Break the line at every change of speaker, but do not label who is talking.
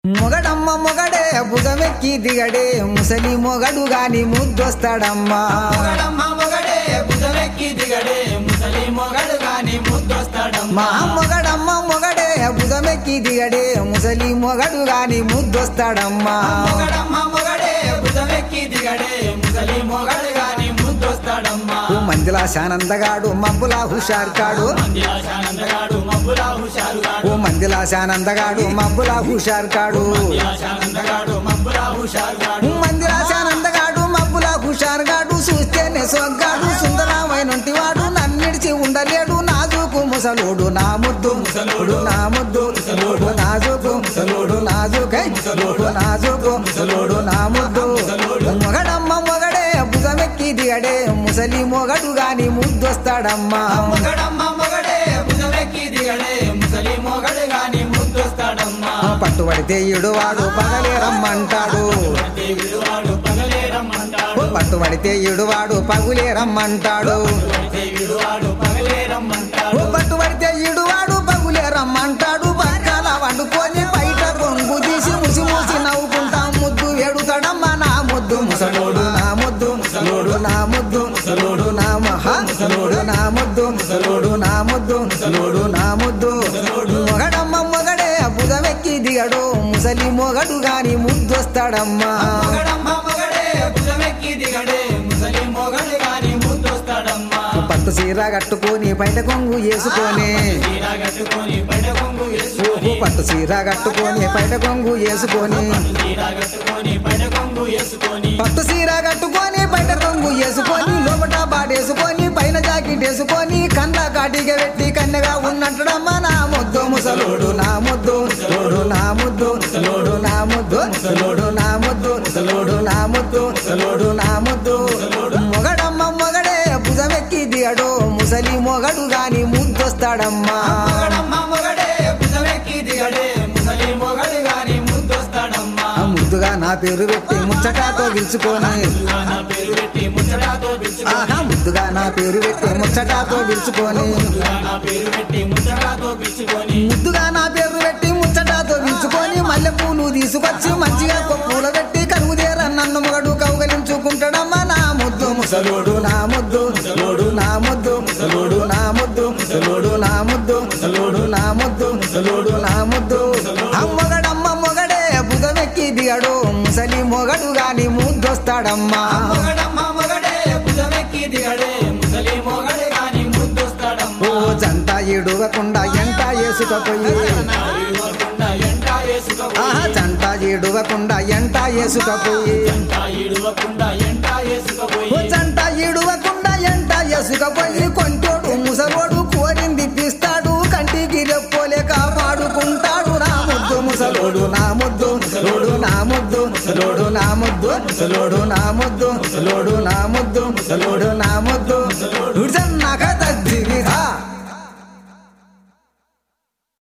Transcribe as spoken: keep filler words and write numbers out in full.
మొగడమ్మ మొగడే భుజమెక్కి దిగడే ముసలి మొగడు గాని ముద్దొస్తాడమ్మా.
మొగడమ్మ మొగడే భుజమెక్కి దిగడే ముసలి మొగడు గాని ముద్దొస్తాడమ్మా.
మొగడమ్మ మొగడే భుజమెక్కి దిగడే ముసలి మొగడు గాని ముద్దొస్తాడమ్మా.
మొగడమ్మ మొగడే భుజమెక్కి దిగడే ముసలి మొగడు గాని ముద్దొస్తాడమ్మా.
మందిలా శానందగాడు మబ్బులా హుషారు కాడు
మందిలా శానందగాడు మబ్బులా హుషారు కాడు.
ఓ మందిలా శానందగాడు మబ్బులా హుషారు కాడు
మందిలా శానందగాడు మబ్బులా హుషారు కాడు.
మందిలా శానందగాడు మబ్బులా హుషారు కాడు చూస్తేనే సొగ్గాడు సుందరమైనటి వాడు నన్నిడిచి ఉండలేడు నాజుకు ముసలోడు నా ముద్దు ముసలోడు నా ముద్దు ముసలోడు నాజుకు ముసలోడు నాజుకై ముసలోడు నాజుకు ముసలోడు నా ముద్దు మొగడమ్మ మొగడే భుజమెక్కి దిగడే ముసలి మొగడు గాని ముద్దొస్తాడమ్మా.
మొగడమ్మ మొగడే భుజమెక్కి దిగడే ముసలి మొగడు గాని ముద్దొస్తాడమ్మా.
పట్టుబడితే ఇడువాడు పగలే రమ్మంటాడు
విడువాడు పగలే రమ్మంటాడు.
పట్టుబడితే ఇడువాడు పగులే రమ్మంటాడు
విడువాడు పగలే రమ్మంటాడు.
పట్టుబడితే ఇడువాడు పగులే రమ్మంటాడు పక్కన వండుకొని బయట కొంగు తీసి ముసి మూసి నవ్వుకుంటా ముద్దు వేడుతాడమ్మా నా ముద్దు ముసలోడు నా ముద్దు ముసలోడు నా ముద్దు ముసలోడు నా మహా ముసలోడు నా ముద్దు ముసలోడు నా ముద్దు ముసలోడు నా ముద్దు మొగడమ్మ మొగడే భుజమెక్కి దిగడు ముసలి మొగడు గాని ముద్దొస్తాడమ్మా.
మొగడమ్మ మొగడే భుజమెక్కి దిగడే ముసలి మొగడు గాని ముద్దొస్తాడమ్మా.
పట్టు సీర కట్టుకొని బయట కొంగు వేసుకొని
చీర కట్టుకొని బయట కొంగు వేసుకొని
పట్టు సీర కట్టుకొని బయట కొంగు వేసుకొని
చీర కట్టుకొని బయట కొంగు వేసుకొని
పట్టు సీర కట్టుకొని బయట కొంగు వేసుకొని లోపట బాడేసుకొని పైన జాకెట్ వేసుకొని కన్న కాటిగా పెట్టి కన్నెగా ఉన్నట్టుడమ్మా నా ముద్దు ముసలోడు నా ముద్దు ముసలోడు నా ముద్దు ముసలోడు నా ముద్దు ముసలోడు నా ముద్దు ముసలోడు నా ముద్దు ముసలోడు నా ముద్దు మొగడమ్మ మొగడే భుజమెక్కి దిగడు ముసలి మొగడు గాని ముద్దొస్తాడమ్మా.
మొగడమ్మ మొగడే భుజమెక్కి దిగడే ముసలి మొగడు గాని ముద్దొస్తాడమ్మా.
ముద్దుగా నా పేరు పెట్టి ముచ్చటాతో పిలుచుకొని
నా పేరు పెట్టి ముచ్చటాతో పిలుచుకొని
ఆహా ముద్దుగా నా పేరు పెట్టి ముచ్చటాతో పిలుచుకొని
నా పేరు పెట్టి ముచ్చటాతో పిలుచుకొని
ముద్దుగా నా పేరు పెట్టి ముచ్చటాతో పిలుచుకొని మల్లె పూలు తీసుకొచ్చి మంచిగా పూల పెట్టి కనుగుదేర నన్ను మొగడు కౌగలించుకుంటాడమ్మా నా ముద్దు ముసలోడు నా ముద్దు ముసలోడు నా ముద్దు ముసలోడు నా ముద్దు ముసలోడు నా ముద్దు ముసలోడు నా ముద్దు ముసలోడు నా ముద్దు మొగడమ్మ మొగడే భుజమెక్కి దిగడు ముసలి మొగడు గాని ముద్దొస్తాడమ్మా.
మొగడమ్మ మొగడే భుజమెక్కి దిగడే ముసలి మొగడు గాని ముద్దొస్తాడమ్మా.
ఓ జంట ఇడువకుండా ఎంట వేసుకపోయి
ఇడువకుండా ఎంట వేసుకపోయి
ఆహా జంట ఇడువకుండా ఎంట వేసుకపోయి
ఎంట ఇడువకుండా ఎంట వేసుకపోయి
ఓ జంట ఇడువకుండా ఎంట వేసుకపోయి కొంటోడు ముసలోడు కోరింది పిస్తాడు కంటికి రెప్పోలేక పాడుకుంటాడు నా ముద్దు ముసలోడు నా ముద్దు ముసలోడు నా ముద్దు ముసలోడు నా ముద్దు ముసలోడు నా ముద్దు ముసలోడు నా ముద్దు ముసలోడు నా